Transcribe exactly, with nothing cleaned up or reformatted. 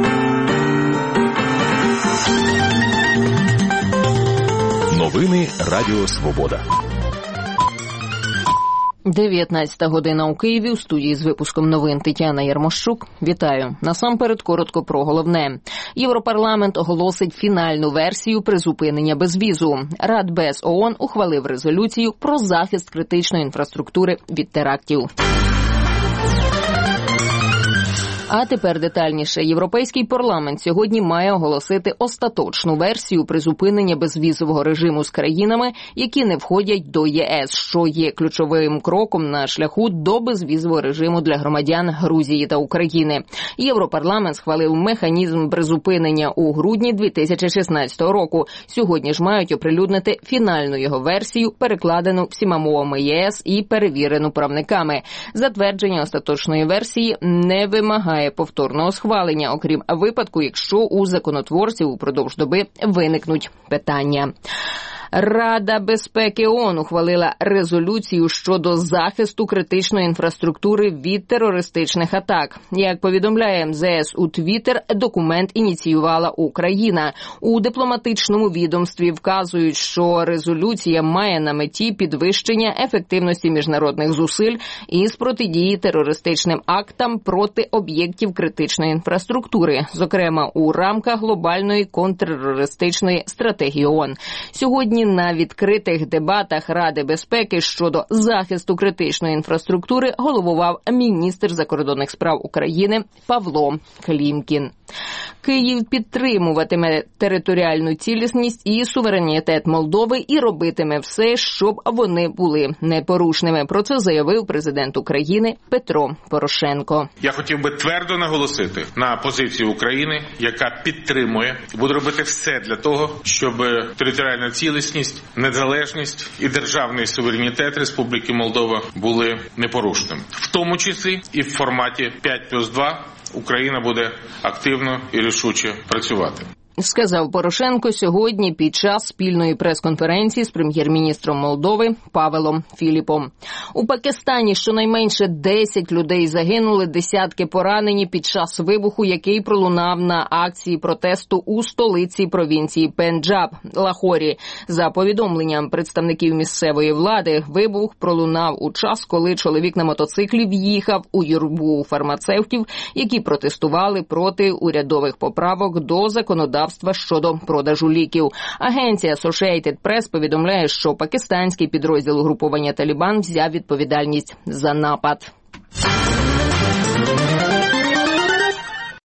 Новини Радіо Свобода. дев'ятнадцята година у Києві. У студії з випуском новин Тетяна Ярмощук. Вітаю. Насамперед коротко про головне. Європарламент оголосить фінальну версію призупинення безвізу. Радбез ООН ухвалив резолюцію про захист критичної інфраструктури від терактів. А тепер детальніше. Європейський парламент сьогодні має оголосити остаточну версію призупинення безвізового режиму з країнами, які не входять до ЄС, що є ключовим кроком на шляху до безвізового режиму для громадян Грузії та України. Європарламент схвалив механізм призупинення у грудні дві тисячі шістнадцятого року. Сьогодні ж мають оприлюднити фінальну його версію, перекладену всіма мовами ЄС і перевірену правниками. Затвердження остаточної версії не вимагає повторного схвалення, окрім випадку, якщо у законотворців упродовж доби виникнуть питання. Рада безпеки ООН ухвалила резолюцію щодо захисту критичної інфраструктури від терористичних атак. Як повідомляє ем зе ес у Твіттер, документ ініціювала Україна. У дипломатичному відомстві вказують, що резолюція має на меті підвищення ефективності міжнародних зусиль із протидії терористичним актам проти об'єктів критичної інфраструктури, зокрема у рамках глобальної контртерористичної стратегії ООН. Сьогодні на відкритих дебатах Ради безпеки щодо захисту критичної інфраструктури головував міністр закордонних справ України Павло Клімкін. Київ підтримуватиме територіальну цілісність і суверенітет Молдови і робитиме все, щоб вони були непорушними. Про це заявив президент України Петро Порошенко. Я хотів би твердо наголосити на позицію України, яка підтримує, буде робити все для того, щоб територіальна цілісність, незалежність і державний суверенітет Республіки Молдова були непорушними. В тому числі і в форматі п'ять плюс два Україна буде активно і рішуче працювати. Сказав Порошенко сьогодні під час спільної прес-конференції з прем'єр-міністром Молдови Павелом Філіпом. У Пакистані щонайменше десять людей загинули, десятки поранені під час вибуху, який пролунав на акції протесту у столиці провінції Пенджаб – Лахорі. За повідомленням представників місцевої влади, вибух пролунав у час, коли чоловік на мотоциклі в'їхав у юрбу фармацевтів, які протестували проти урядових поправок до законодавства щодо продажу ліків. Агенція Associated Press повідомляє, що пакистанський підрозділ угруповання «Талібан» взяв відповідальність за напад.